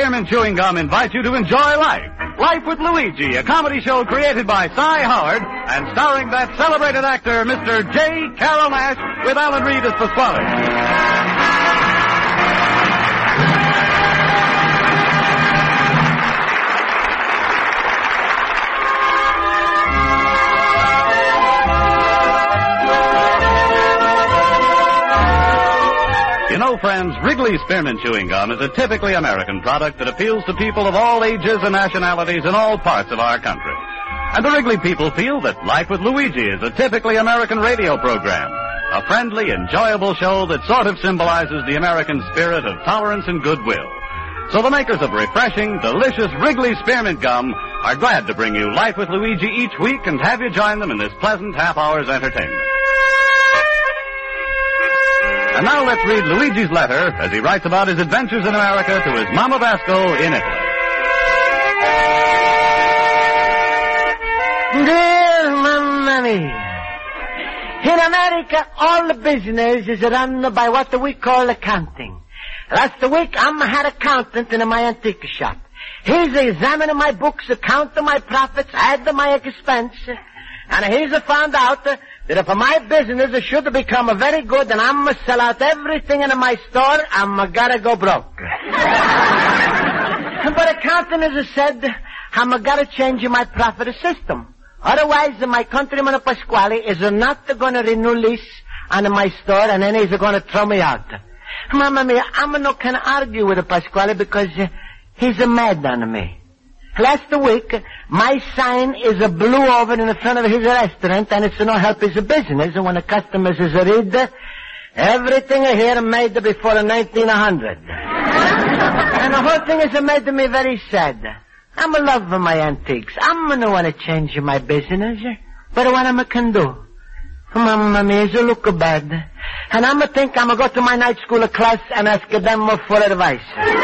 Spearmint Chewing Gum invites you to enjoy life. Life with Luigi, a comedy show created by Cy Howard and starring that celebrated actor, Mr. J. Carrol Naish, with Alan Reed as Pasquale. You know, friends, Wrigley Spearmint Chewing Gum is a typically American product that appeals to people of all ages and nationalities in all parts of our country. And the Wrigley people feel that Life with Luigi is a typically American radio program, a friendly, enjoyable show that sort of symbolizes the American spirit of tolerance and goodwill. So the makers of refreshing, delicious Wrigley Spearmint Gum are glad to bring you Life with Luigi each week and have you join them in this pleasant half-hour's entertainment. And now let's read Luigi's letter as he writes about his adventures in America to his Mama Vasco in Italy. Dear Mamma Mia, in America all the business is run by what we call accounting. Last week I had an accountant in my antique shop. He's examining my books, counting my profits, add my expense, and he's found out that if my business should become very good and I'm going to sell out everything in my store, I'm gotta go broke. But accountant has said I'm gotta change my profit system. Otherwise, my countryman Pasquale is not going to renew lease on my store and then he's going to throw me out. Mamma mia, I'm not going to argue with Pasquale because he's mad on me. Last week, my sign is a blue oven in front of his restaurant, and it's no help his business when the customers is read everything here made before 1900. And the whole thing is made me very sad. I'm loving my antiques. I'm gonna want to change my business, but what am I can do? Mamma mia, it look bad. And I'm gonna think I'm gonna go to my night school class and ask them for advice.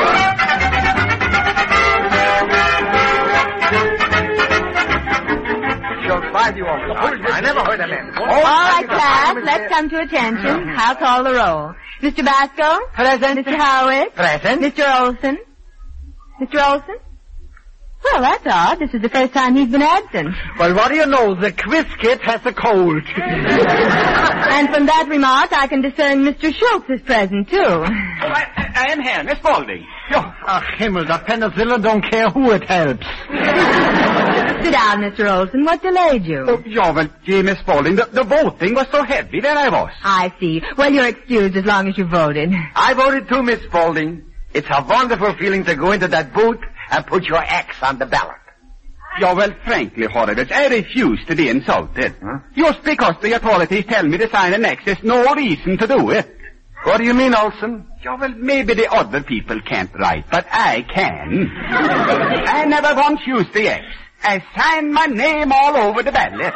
I never heard of him. All right, class, let's come to attention. I'll call the roll. Mr. Basco? Present. Mr. Howard? Present. Mr. Olson? Mr. Olson? Well, that's odd. This is the first time he's been absent. Well, what do you know? The quiz kid has a cold. And from that remark, I can discern Mr. Schultz is present, too. I am here, Miss Spaulding. Himmel, the penicillin don't care who it helps. Sit down, Mr. Olson. What delayed you? Miss Spaulding, the voting was so heavy that I was. I see. Well, you're excused as long as you voted. I voted too, Miss Spaulding. It's a wonderful feeling to go into that booth and put your X on the ballot. Frankly, Horowitz, I refuse to be insulted. Huh? Just because the authorities tell me to sign an X, there's no reason to do it. What do you mean, Olson? Maybe the other people can't write, but I can. I never once used the X. I signed my name all over the ballot.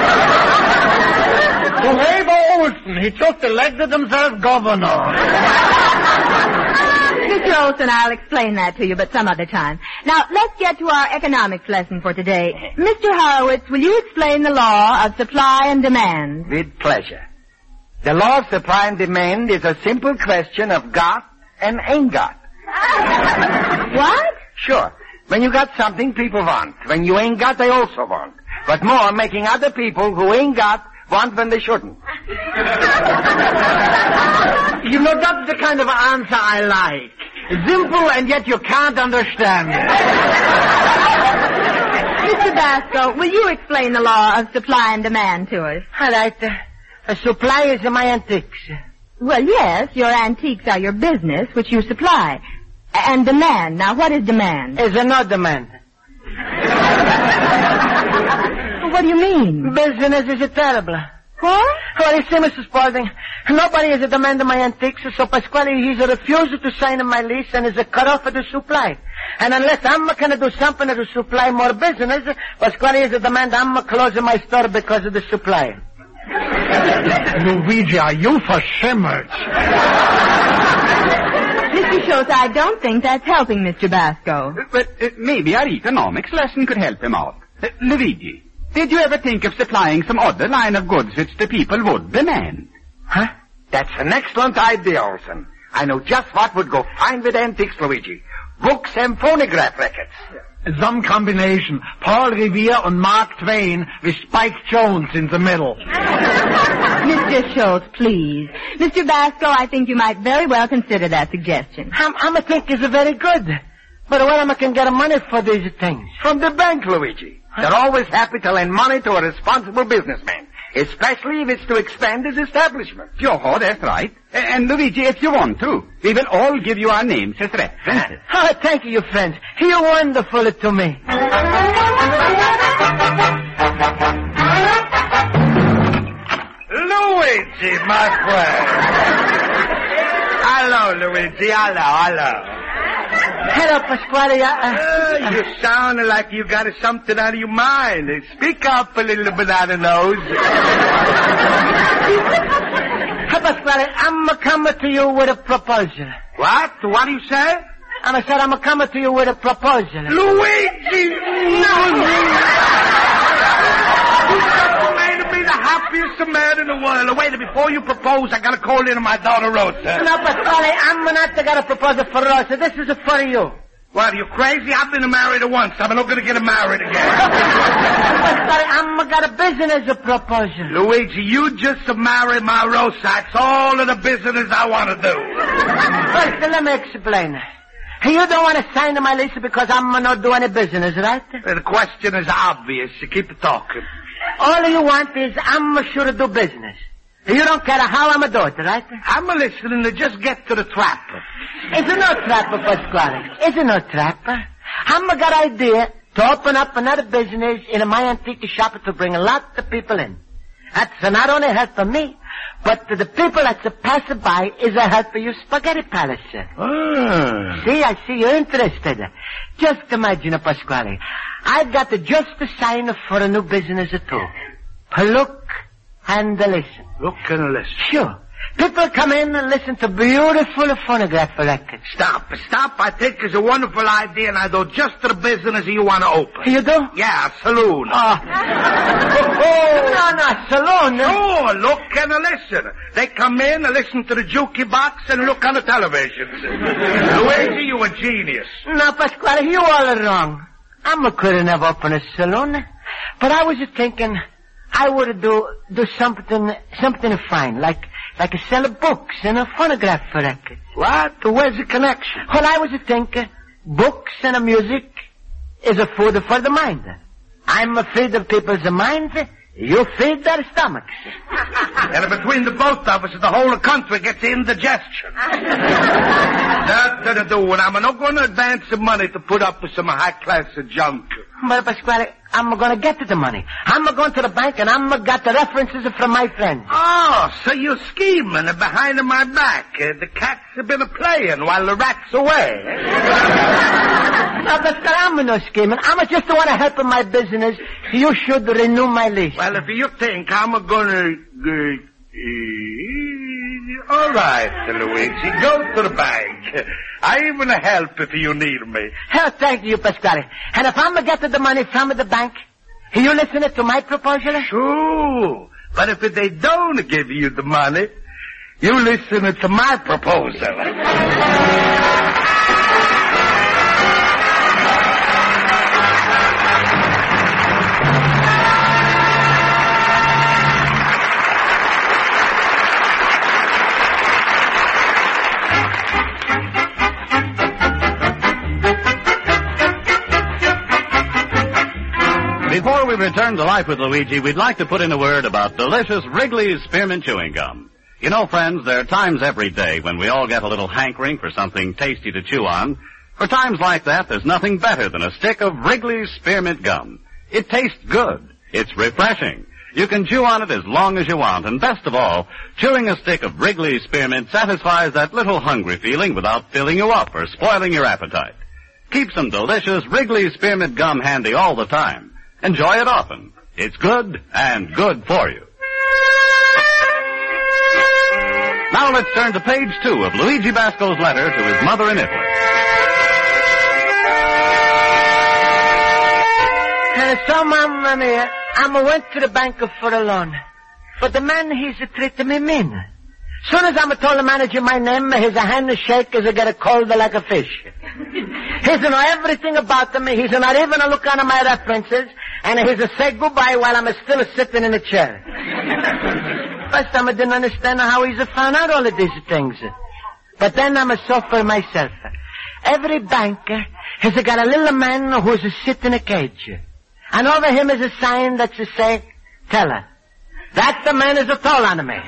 Abe Olson, he just elected himself governor. Mr. Olson, I'll explain that to you, but some other time. Now, let's get to our economics lesson for today. Mr. Horowitz, will you explain the law of supply and demand? With pleasure. The law of supply and demand is a simple question of got and ain't got. What? Sure. When you got something, people want. When you ain't got, they also want. But more, making other people who ain't got want when they shouldn't. You know, that's the kind of answer I like. Simple, and yet you can't understand it. Mr. Basco, will you explain the law of supply and demand to us? All right. Supply is my antiques. Well, yes, your antiques are your business, which you supply. And demand. Now, what is demand? Is no demand. What do you mean? Business is terrible. What? Well, you see, Mrs. Spaulding, nobody is demanding my antiques, so Pasquale, he's refused to sign my lease and is cut off of the supply. And unless I'm going to do something to supply more business, Pasquale is demand I'm closing my store because of the supply. Luigi, are you verschimmert? Mr. Schultz, I don't think that's helping Mr. Basco. But maybe our economics lesson could help him out. Luigi, did you ever think of supplying some other line of goods which the people would demand? Huh? That's an excellent idea, Olson. I know just what would go fine with antiques, Luigi. Books and phonograph records. Some combination. Paul Revere and Mark Twain with Spike Jones in the middle. Mr. Schultz, please. Mr. Basco, I think you might very well consider that suggestion. I'm think it's very good. But where am I can get money for these things? From the bank, Luigi. They're always happy to lend money to a responsible businessman, especially if it's to expand his establishment. Joe, that's right. And Luigi, if you want to, we will all give you our names as references. Oh, thank you, friends. You're wonderful to me. Luigi, my friend. Hello, Luigi. Hello. Hello, Pasquale. You sound like you got something out of your mind. Speak up a little bit out of nose. Hey, Pasquale, I'm coming to you with a proposal. What? What do you say? I said I'm coming to you with a proposal. Luigi! No! The happiest man in the world. Wait, before you propose, I gotta call in my daughter Rosa. No, Pasquale, I'm not gonna propose for Rosa. This is for you. What, are you crazy? I've been married once. I'm not gonna get married again. Pasquale, I'm got a business proposal. Luigi, you just marry my Rosa. That's all of the business I want to do. First, let me explain. You don't want to sign my lease because I'm not doing any business, right? The question is obvious. You keep talking. All you want is I'm sure to do business. You don't care how I'm do it, right? I'm listening to just get to the trap. It's no trap, Pasquale. It's no trap. I'm got idea to open up another business in my antique shop to bring a lot of people in. That's not only help for me, but the people that's passing by is a help for you Spaghetti Palace. See, I see you're interested. Just imagine, Pasquale. I've got just to sign for a new business too. Look and listen. Look and listen. Sure. People come in and listen to beautiful phonograph records. Stop. I think it's a wonderful idea, and I do just the business you want to open. You do? Yeah, a saloon. No, saloon. Oh, look and listen. They come in and listen to the jukey box and look on the television. Luigi, you a genius. No, Pasquale, you all are wrong. I couldn't have opened a saloon. But I was thinking I would do something fine, like sell books and a phonograph record. What? Where's the connection? Well, I was thinking books and music is a food for the mind. I'm feed the people's minds. You feed their stomachs. And between the both of us, the whole country gets indigestion. Nothing to do, and I'm not going to advance the money to put up with some high-class junk. But, Pasquale, I'm going to get the money. I'm going to the bank, and I'm got the references from my friends. Oh, so you're scheming behind my back. The cats have been playing while the rat's away. No, Pasquale, I'm no scheming. I just want to help in my business. You should renew my lease. Well, if you think I'm going to... all right, Luigi, go to the bank. I even help if you need me. Hell, thank you, Pasquale. And if I'm going to get the money from the bank, you listen to my proposal? Sure. But if they don't give you the money, you listen to my proposal. Before we return to Life with Luigi, we'd like to put in a word about delicious Wrigley's Spearmint Chewing Gum. You know, friends, there are times every day when we all get a little hankering for something tasty to chew on. For times like that, there's nothing better than a stick of Wrigley's Spearmint Gum. It tastes good. It's refreshing. You can chew on it as long as you want, and best of all, chewing a stick of Wrigley's Spearmint satisfies that little hungry feeling without filling you up or spoiling your appetite. Keep some delicious Wrigley's Spearmint Gum handy all the time. Enjoy it often. It's good and good for you. Now let's turn to page 2 of Luigi Basco's letter to his mother in Italy. So, Mamma mia, I went to the bank for a loan. But the man, he's treating me mean. Soon as I'm told the manager my name, he's a hand to shake as I get a cold like a fish. He's know everything about me. He's not even a look on my references. And he's a say goodbye while I'm still sitting in the chair. First time I didn't understand how he's found out all of these things. But then I'm a suffer myself. Every banker has got a little man who's sitting in a cage. And over him is a sign that say, teller. That the man is a tall on me.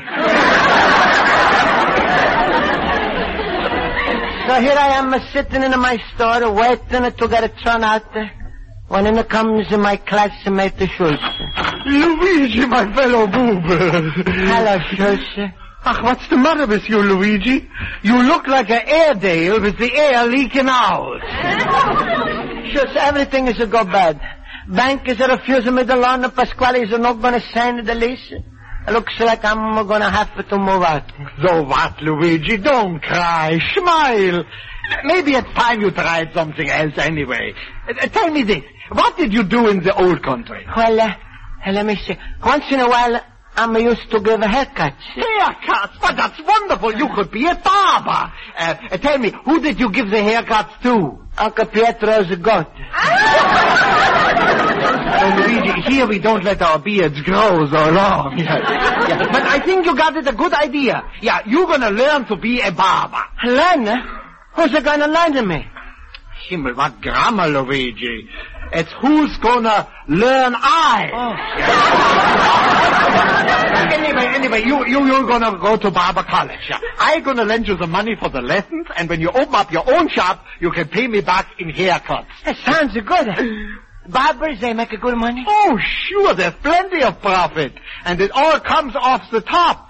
So here I am sitting in my store waiting to get a turn out when in comes my classmate Schultz. Luigi, my fellow boob. Hello, Schultz. Ach, what's the matter with you, Luigi? You look like an Airedale with the air leaking out. Schultz, everything is go bad. Bank is refusing me the loan. Pasquale is not going to sign the lease. Looks like I'm going to have to move out. So what, Luigi? Don't cry. Smile. Maybe it's time you tried something else anyway. Tell me this. What did you do in the old country? Well, let me see. Once in a while, I'm used to give haircuts. Haircuts? But that's wonderful. You could be a barber. Tell me, who did you give the haircuts to? Uncle Pietro's goat. Oh, Luigi, here we don't let our beards grow so long. Yeah. But I think you got it a good idea. Yeah, you're going to learn to be a barber. Learn? Who's going to learn me? Himmel, what grammar, Luigi. It's who's going to learn I. Oh. Anyway, you're going to go to barber college. Yeah. I'm going to lend you the money for the lessons, and when you open up your own shop, you can pay me back in haircuts. That sounds good. Barbers, they make a good money? Oh, sure, there's plenty of profit. And it all comes off the top.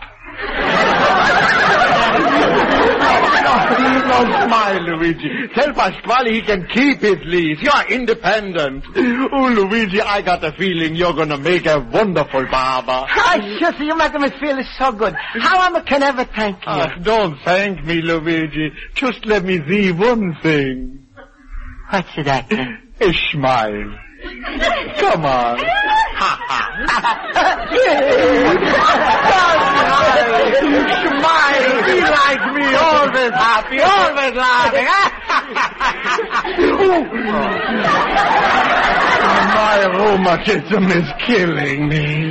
Don't smile, Luigi. Tell Pasquale he can keep his lease. You're independent. Oh, Luigi, I got a feeling you're going to make a wonderful barber. Oh, sure, you make me feel so good. How I can ever thank you? Don't thank me, Luigi. Just let me see one thing. What's that? A smile. Come on. Smile. Be like me. Always happy. Always laughing. My rheumatism is killing me.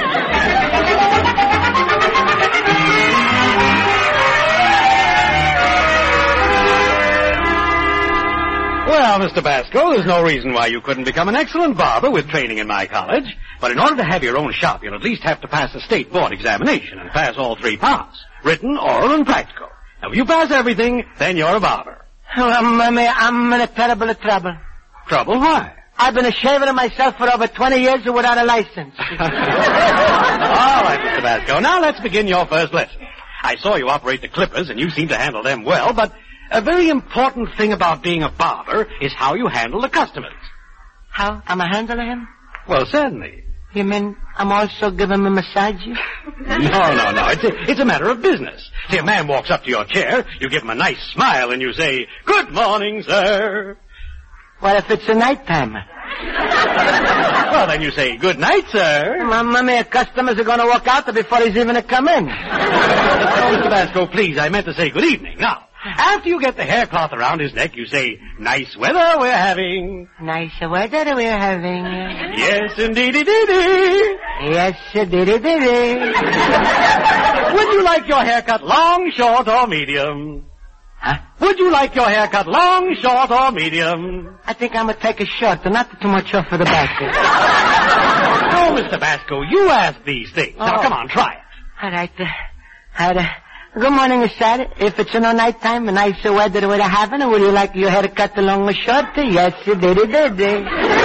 Well, Mr. Basco, there's no reason why you couldn't become an excellent barber with training in my college. But in order to have your own shop, you'll at least have to pass a state board examination and pass all 3 parts. Written, oral, and practical. Now, if you pass everything, then you're a barber. Oh, Mommy, I'm in a terrible trouble. Trouble? Why? I've been shaving myself for over 20 years without a license. All right, Mr. Basco. Now let's begin your first lesson. I saw you operate the clippers, and you seem to handle them well, but a very important thing about being a barber is how you handle the customers. How? I'm a handler him? Well, certainly. You mean I'm also giving him a massage? No. It's a matter of business. See, a man walks up to your chair, you give him a nice smile, and you say, "Good morning, sir." Well, if it's a nighttime. Well, then you say, "Good night, sir." Mommy, customers are going to walk out before he's even come in. Oh, Mr. Basco, please, I meant to say good evening. Now, after you get the haircloth around his neck, you say, "Nice weather we're having." Nice weather we're having. Yes, indeedy-dee-dee. Yes, diddy-diddy. Would you like your haircut long, short, or medium? Huh? Would you like your haircut long, short, or medium? I think I'm going to take a short, not too much off of the back. Oh, Mr. Basco, you asked these things. Now, come on, try it. All right. Good morning, sir. If it's no nighttime, nice weather we're having, would you like your hair cut long or short? Yes, diddy-diddy.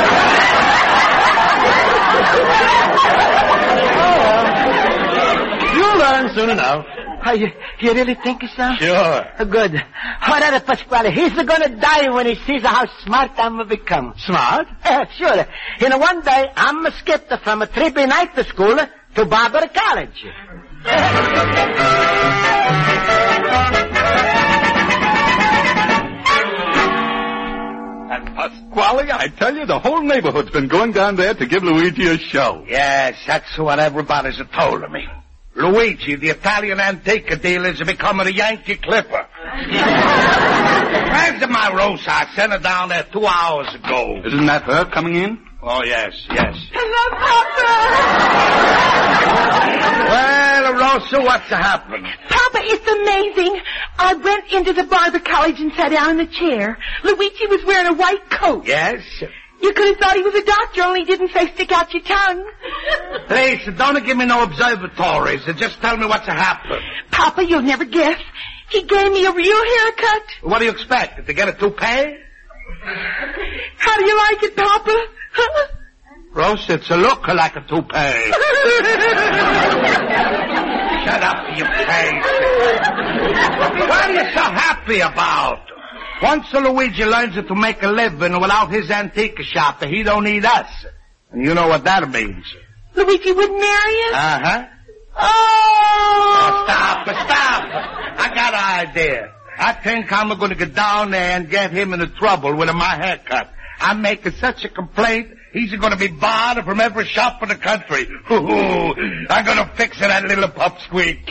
You'll learn soon enough. Oh, you really think so? Sure. Good. All right, Pasquale, he's going to die when he sees how smart I'm going to become. Smart? Sure. One day, I'm skipped from a 3B night school to barber college. And Pasquale, I tell you, the whole neighborhood's been going down there to give Luigi a show. Yes, that's what everybody's told me. Luigi, the Italian antique dealer, is becoming a Yankee Clipper. Where's my Rosa? I sent her down there 2 hours ago. Isn't that her coming in? Oh, yes. Hello, Papa! Well, Rosa, what's happened? Papa, it's amazing. I went into the barber college and sat down in the chair. Luigi was wearing a white coat. Yes? You could have thought he was a doctor, only he didn't say stick out your tongue. Please, don't give me no observatories. Just tell me what's happened. Papa, you'll never guess. He gave me a real haircut. What do you expect? To get a toupee? How do you like it, Papa? Rosa, it's a look like a toupee. Shut up, you face. What are you so happy about? Once Luigi learns to make a living without his antique shop, he don't need us. And you know what that means. Luigi would marry us? Uh-huh. Oh! Stop. I got an idea. I think I'm going to get down there and get him into trouble with my haircut. I'm making such a complaint, he's going to be barred from every shop in the country. I'm going to fix that little pup squeak.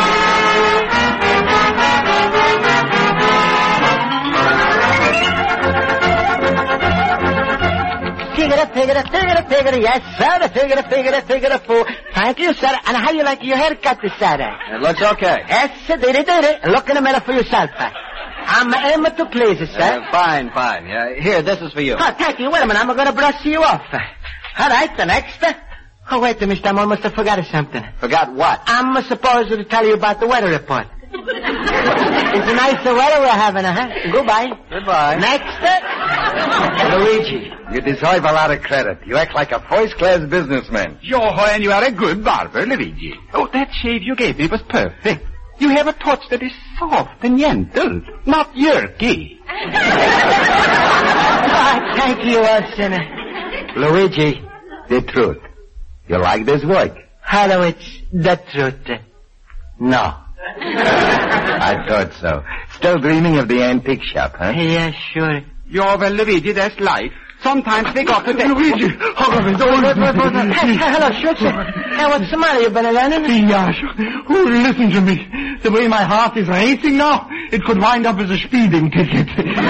Figure, yes, sir, figure, fool. Thank you, sir. And how you like your haircut, sir? It looks okay. Yes, sir, did it. Look in the mirror for yourself. I'm aim to please, sir. Fine. Yeah, here, this is for you. Oh, thank you. Wait a minute, I'm going to brush you off. All right, the next. Oh, wait, mister, I almost forgot something. Forgot what? I'm supposed to tell you about the weather report. It's a nice weather we're having, huh? Goodbye. Next. Luigi, you deserve a lot of credit. You act like a first-class businessman. And you are a good barber, Luigi. Oh, that shave you gave me was perfect. You have a touch that is soft and gentle, not jerky. Thank you, Watson. Luigi, the truth. You like this work? Hello, it's the truth. No. I thought so. Still dreaming of the antique shop, huh? Yeah, sure. Well, Luigi, that's life. Sometimes they got to... Luigi! Hello, Schultz. Hey, what's the matter? You been learning? Yeah, sure. Listen to me. The way my heart is racing now, it could wind up as a speeding ticket.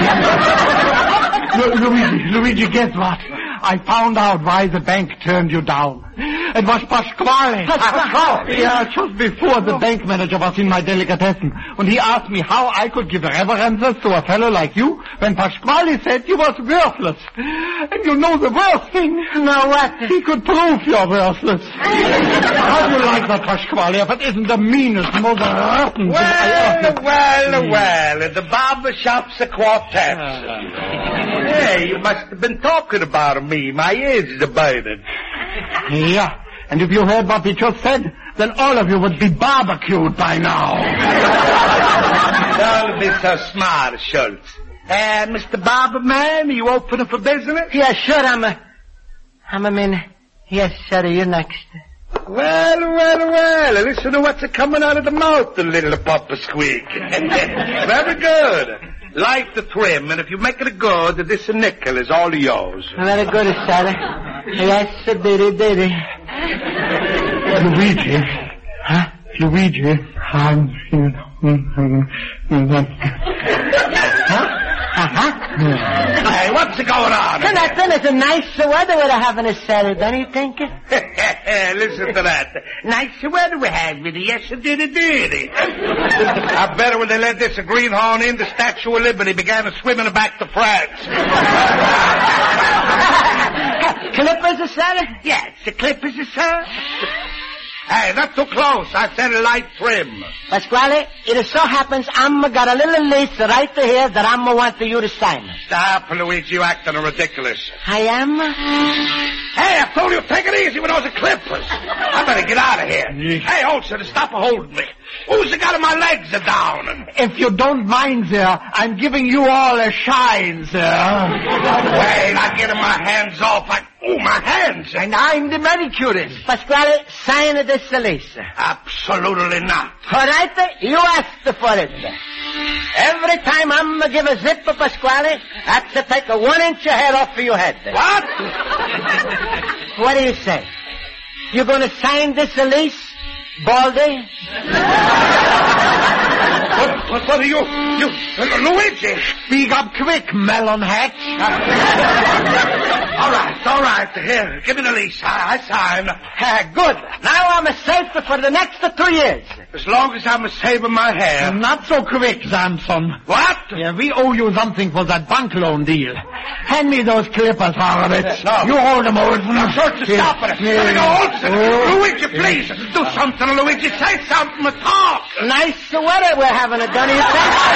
Luigi, guess what? I found out why the bank turned you down. It was Pasquale. Yeah, just before the bank manager was in my delicatessen. And he asked me how I could give reverences to a fellow like you when Pasquale said you was worthless. And you know the worst thing? No, what? He could prove you're worthless. How do you like that, Pasquale, if it isn't the meanest, most rotten thing I ever... Well, at the barber shop's a quartet. Hey, you must have been talking about me. My ears are burning. Yeah, and if you heard what he just said, then all of you would be barbecued by now. Don't be so smart, Schultz. Mr. Barberman, are you open for business? Yeah, sure, yes, sir, you're next. Well, listen to what's coming out of the mouth, the little papa squeak. Very good. Like the trim, and if you make it good, this nickel is all yours. Very good, sir. Yes, sir, did. Luigi. Huh? Luigi. Huh? Hey, what's going on? Nothing. It's a nice weather we're having a Saturday, don't you think? Listen to that. Nice weather we had with it. Yes, it did. I bet when they let this greenhorn in, the Statue of Liberty began swimming back to France. Clippers, sir? Yes, the clippers, sir. Hey, not too close. I said a light trim. Pasquale, it so happens I'm got a little list right here that I'm want you to sign. Stop, Luigi. You acting ridiculous. I am? Hey, I told you, take it easy with those clippers. I better get out of here. Hey, Olson, stop holding me. Who's got my legs are down? If you don't mind, sir, I'm giving you all a shine, sir. Wait, I'm getting my hands off. My hands. And I'm the manicurist. Pasquale, sign this lease. Absolutely not. All right, you asked for it. Every time I'm going to give a zip to Pasquale, that's to take a 1 inch of hair off of your head. What? What do you say? You going to sign this lease? Baldy? What are you, Luigi? Speak up quick, melon hatch. All right. Here, give me the lease. I sign. Good. Now I'm safe for the next 2 years. As long as I'm saving my hair. Not so quick, Samson. What? Yeah, we owe you something for that bank loan deal. Hand me those clippers, Horowitz. No. You hold them, Olson. I'm sure to stop it. Let me go, Olson. Luigi, please. Do something, Luigi. Say something. Talk. Nice weather we're having, don't you think?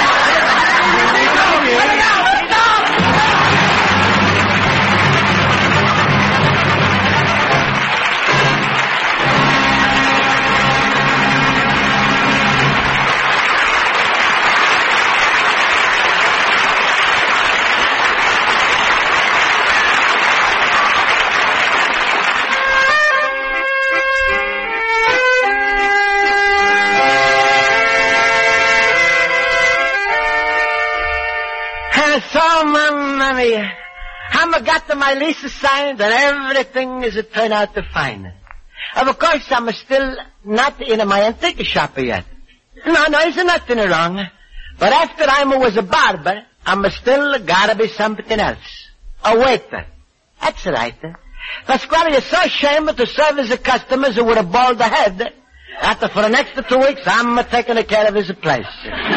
So, Mamma mia, I'm got my lease signed and everything is turned out to fine. Of course, I'm still not in my antique shop yet. No, there's nothing wrong. But after I was a barber, I'm still gotta be something else. A waiter. That's right. Pasquale is so ashamed to service the customers with a bald head. After for the next 2 weeks, I'm taking care of his place.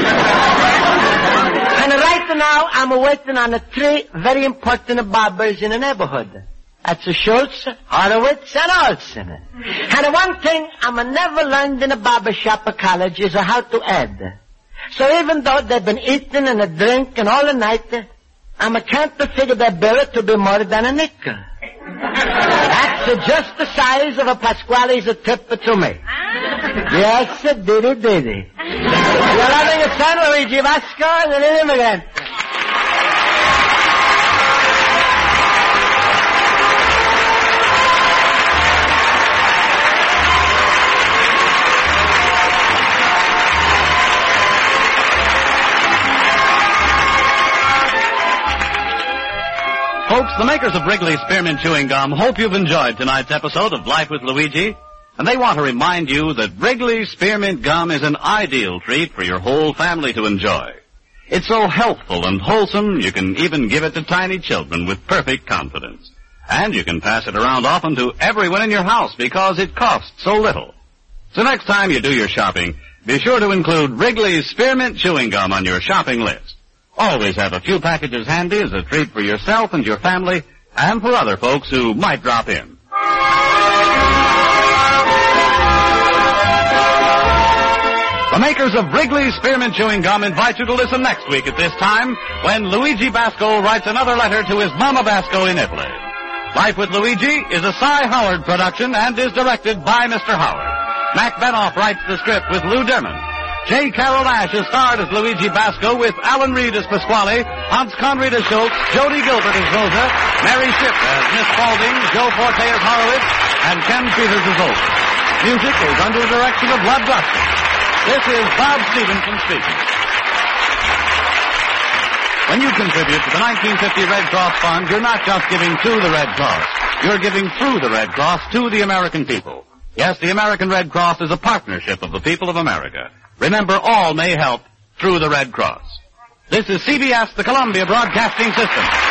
And right now, I'm waiting on the 3 very important barbers in the neighborhood. That's Schultz, Horowitz, and Olson. And one thing I'm never learned in a barbershop or college is how to add. So even though they've been eating and drinking all the night, I can't figure their bill to be more than a nickel. That's just the size of a Pasquale's tip to me. Yes, diddy. You're having a son, Luigi Vasco, and an immigrant. Folks, the makers of Wrigley Spearmint Chewing Gum hope you've enjoyed tonight's episode of Life with Luigi. And they want to remind you that Wrigley Spearmint Gum is an ideal treat for your whole family to enjoy. It's so healthful and wholesome, you can even give it to tiny children with perfect confidence. And you can pass it around often to everyone in your house because it costs so little. So next time you do your shopping, be sure to include Wrigley's Spearmint Chewing Gum on your shopping list. Always have a few packages handy as a treat for yourself and your family and for other folks who might drop in. The makers of Wrigley's Spearmint Chewing Gum invite you to listen next week at this time when Luigi Basco writes another letter to his Mama Basco in Italy. Life with Luigi is a Cy Howard production and is directed by Mr. Howard. Mac Benoff writes the script with Lou Derman. J. Carol Ash is starred as Luigi Basco with Alan Reed as Pasquale, Hans Conried as Schultz, Jody Gilbert as Rosa, Mary Shipp as Miss Spaulding, Joe Forte as Horowitz, and Ken Peters as Olson. Music is under the direction of Bud Gluskin. This is Bob Stevenson speaking. When you contribute to the 1950 Red Cross Fund, you're not just giving to the Red Cross. You're giving through the Red Cross to the American people. Yes, the American Red Cross is a partnership of the people of America. Remember, all may help through the Red Cross. This is CBS, the Columbia Broadcasting System.